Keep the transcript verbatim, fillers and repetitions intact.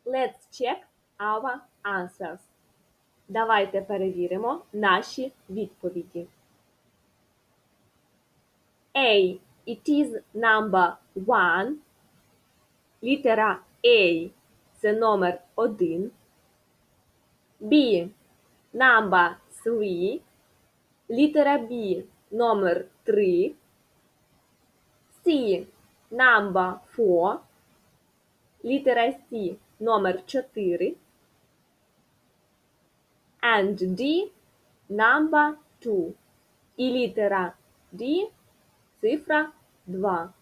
Let's check our answers. Давайте перевіримо наші відповіді. A. It is number one. Літера A – це номер один. B. Number three. Літера B – номер три. C. Number four. Літера C – номер чотири. And D. Number two. І літера D – цифра два.